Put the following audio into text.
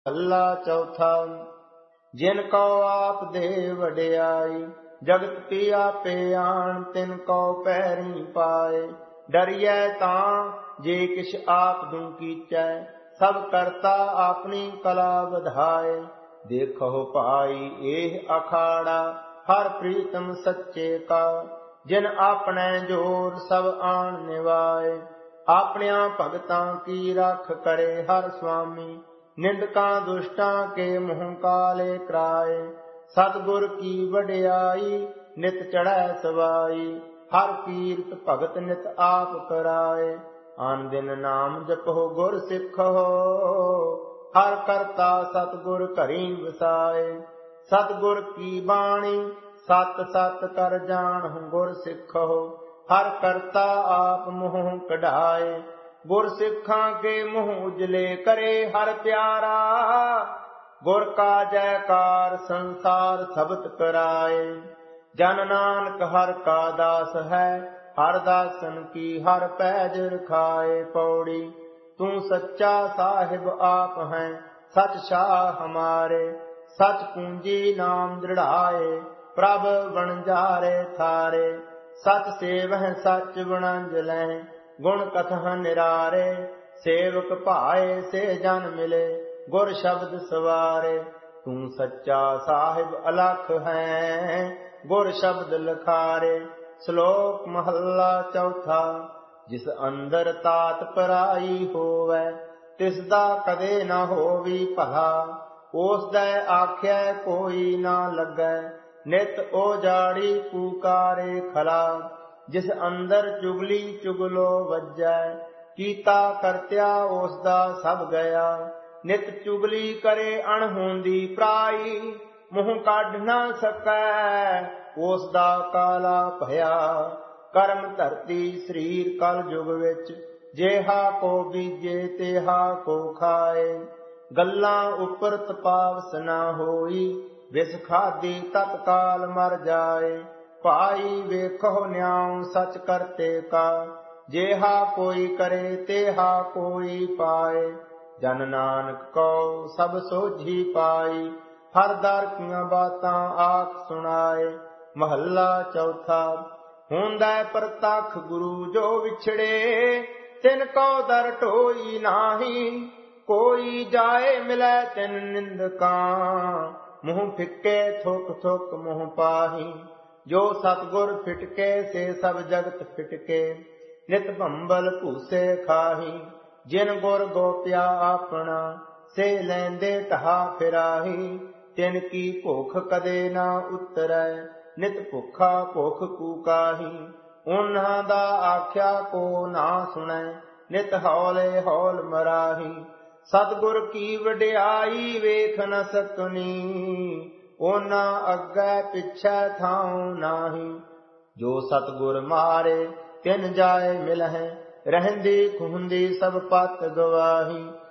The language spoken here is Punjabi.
ਮਹੱਲਾ ਚੌਥਾ। ਜਿਨ ਕੋ ਆਪ ਦੇ ਵਡਿਆਈ, ਜਗਤ ਕੀ ਆਪੇ ਆਣ, ਤਿਨ ਕੋ ਪੈਰੀ ਪਾਏ। ਡਰੀਐ ਤਾਂ ਜੇ ਕਿਛ ਆਪ ਦੂੰ ਕੀਚੈ, ਸਭ ਕਰਤਾ ਆਪਣੀ ਕਲਾ ਵਧਾਏ। ਦੇਖੋ ਭਾਈ ਇਹ ਅਖਾੜਾ, ਹਰ ਪ੍ਰੀਤਮ ਸੱਚੇ ਕਾ। ਜਿਨ ਆਪਣੇ ਜੋਰ ਸਭ ਆਣ ਨਿਵਾਏ, ਆਪਣਿਆਂ ਭਗਤਾਂ ਕੀ ਰੱਖ ਕਰੇ ਹਰ ਸੁਆਮੀ। ਨਿੰਦਕਾਂ ਦੁਸ਼ਟਾਂ ਕੇ ਮੂੰਹ ਕਾਲੇ ਕਰਾਏ, ਸਤਿਗੁਰ ਕੀ ਵਡਿਆਈ ਨਿਤ ਚੜ੍ਹੈ ਸਵਾਈ। ਹਰ ਕੀਰਤ ਭਗਤ ਨਿਤ ਆਪ ਕਰਾਏ, ਆਨ ਦਿਨ ਨਾਮ ਜਪੋ ਗੁਰ ਸਿੱਖੋ। ਹਰ ਕਰਤਾ ਸਤਿਗੁਰ ਘਰੀ ਵਸਾਏ, ਸਤਿਗੁਰ ਕੀ ਬਾਣੀ ਸਤ ਸਤ ਕਰ ਜਾਣਹੁ ਗੁਰ ਸਿੱਖੋ। ਹਰ ਕਰਤਾ ਆਪ ਮੂੰਹ ਕਢਾਏ, ਗੁਰ ਸਿੱਖਾਂ ਕੇ ਮੂੰਹ ਉਜਲੇ ਕਰੇ ਹਰ ਪਿਆਰਾ। ਗੁਰ ਕਾ ਜੈਕਾਰ ਸੰਸਾਰ ਸਬਤ ਕਰਾਏ, ਜਨ ਨਾਨਕ ਹਰ ਕਾ ਦਾਸ ਹੈ, ਹਰ ਦਾਸਨ ਕੀ ਹਰ ਪੈਜ ਰਖਾਏ। ਪੌੜੀ ਤੂੰ ਸੱਚਾ ਸਾਹਿਬ ਆਪ ਹੈ, ਸਚ ਸ਼ਾਹ ਹਮਾਰੇ। ਸਚ ਪੂੰਜੀ ਨਾਮ ਦ੍ਰਿੜਾਏ, ਪ੍ਰਭ ਵਣਜਾਰੇ ਥਾਰੇ। ਸਚ ਸੇਵਹਿ ਸਚ ਵਣੰਜ ਲੈ, ਗੁਣ ਕਥਹ ਨਿਰਾਰੇ। ਸੇਵਕ ਭਾਏ ਸੇ ਜਨ ਮਿਲੇ, ਗੁਰ ਸ਼ਬਦ ਸਵਾਰੇ। ਤੂੰ ਸੱਚਾ ਸਾਹਿਬ ਅਲਖ ਹੈ, ਗੁਰ ਸ਼ਬਦ ਲਖਾਰੇ। ਸ਼ਲੋਕ ਮਹੱਲਾ ਚੌਥਾ। ਜਿਸ ਅੰਦਰ ਤਾਤ ਪਰਾਈ ਹੋਵੈ, ਤਿਸ ਦਾ ਕਦੇ ਨਾ ਹੋਵੀ ਭਲਾ। ਉਸ ਦਾ ਆਖਿਆ ਕੋਈ ਨਾ ਲੱਗੈ, ਨਿਤ ਉਜਾੜੀ ਪੁਕਾਰੇ ਖਲਾ। ਜਿਸ ਅੰਦਰ ਚੁਗਲੀ ਚੁਗਲੋ ਵੱਜੈ, ਕੀਤਾ ਕਰਤਿਆ ਉਸ ਦਾ ਸਭ ਗਿਆ। ਨਿਤ ਚੁਗਲੀ ਕਰੇ ਅਣਹੋਂਦੀ ਪਰਾਈ, ਮੂੰਹ ਕੱਢ ਨਾ ਸਕੈ ਉਸ ਦਾ ਕਾਲਾ ਭਇਆ। ਕਰਮ ਧਰਤੀ ਸਰੀਰ ਕਲ ਯੁਗ ਵਿੱਚ, ਜੇਹਾ ਕੋ ਬੀਜੇ ਤੇਹਾ ਕੋ ਖਾਏ। ਗੱਲਾਂ ਉਪਰ ਤਪਾਵਸ ਨਾ ਹੋਈ, ਵਿਸ ਖਾਦੀ ਤਤਕਾਲ ਮਰ ਜਾਏ। ਭਾਈ ਵੇਖੋ ਨਿਆਉ ਸਚ ਕਰਤੇ ਕਾ, ਜੇਹਾ ਕੋਈ ਕਰੇ ਤੇਹਾ ਕੋਈ ਪਾਏ। ਜਨ ਨਾਨਕ ਕਉ ਸਭ ਸੋਝੀ ਪਾਈ, ਹਰ ਦਰ ਕੀਆਂ ਬਾਤਾਂ ਆਖ ਸੁਣਾਏ। ਮਹੱਲਾ ਚੌਥਾ। ਹੁੰਦੈ ਪ੍ਰਤੱਖ ਗੁਰੂ ਜੋ ਵਿਛੜੇ, ਤਿਨ ਕਉ ਦਰ ਢੋਈ ਨਾਹੀ। ਕੋਈ ਜਾਏ ਮਿਲੈ ਤਿਨ ਨਿੰਦਕਾਂ, ਮੂੰਹ ਫਿੱਕੇ ਥੁੱਕ ਥੁੱਕ ਮੂੰਹ ਪਾਹੀ। ਜੋ ਸਤਿਗੁਰ ਫਿਟਕੇ ਸੇ ਸਭ ਜਗਤ ਫਿਟਕੇ, ਨਿਤ ਭੰਬਲ ਭੂਸੇ ਖਾਹੀ। ਜਿਨ ਗੁਰ ਗੋਪਿਆ ਆਪਣਾ, ਸੇ ਲੈਂਦੇ ਢਹਾ ਫਿਰਾਹੀ। ਤਿਨ ਕੀ ਭੁੱਖ ਕਦੇ ਨਾ ਉਤਰੈ, ਨਿਤ ਭੁੱਖਾ ਭੁੱਖ ਕੂਕਾਹੀ। ਉਹਨਾਂ ਦਾ ਆਖਿਆ ਕੋ ਨਾ ਸੁਣੈ, ਨਿਤ ਹੌਲੇ ਹੌਲ ਮਰਾਹੀ। ਸਤਿਗੁਰ ਕੀ ਵਡਿਆਈ ਵੇਖ ਨ ਸਕਨੀ, ਉਹਨਾਂ ਅੱਗੇ ਪਿੱਛੇ ਥਾਉ ਨਾਹੀ। ਜੋ ਸਤਿਗੁਰ ਮਾਰੇ ਤਿਨ ਜਾਏ ਮਿਲਹਿ, ਰਹਿੰਦੀ ਖੁੰਦੀ ਸਭ ਪਤ ਗਵਾਹੀ।